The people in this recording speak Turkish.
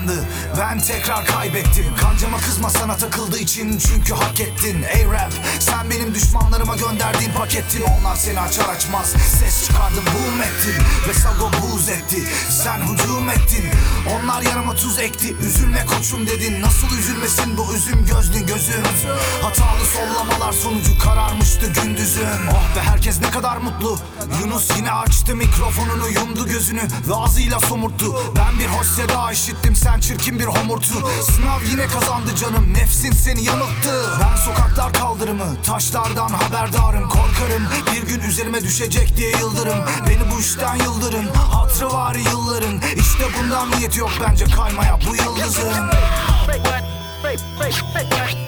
kazandı, ben tekrar kaybettim. Kancama kızma, sana takıldığı için, çünkü hak ettin. Ey rap, sen benim düşmanlarıma gönderdiğin pakettin. Onlar seni açar açmaz ses çıkardım, boom ettin ve Sago buz etti. Sen hücum ettin, onlar yanıma tuz ekti. Üzülme koçum dedin, nasıl üzülmesin bu üzüm gözlü gözüm. Hatalı sollamalar sonucu kararmıştı gündüzüm. Oh be, herkes ne kadar mutlu. Yunus yine açtı mikrofonunu, yumdu gözünü ve ağzıyla somurttu. Ben bir hoş seda işittim, sen çirkin bir homurtu. Sınav yine kazandı canım, nefsin seni yanılttı. Ben sokaklar kaldırımı, taşlardan haberdarım. Korkarım bir gün üzerime düşecek diye yıldırım. Beni bu işten yıldırın, hatırı var yılların. İşte bundan niyeti yok bence kaymaya bu yıldızın.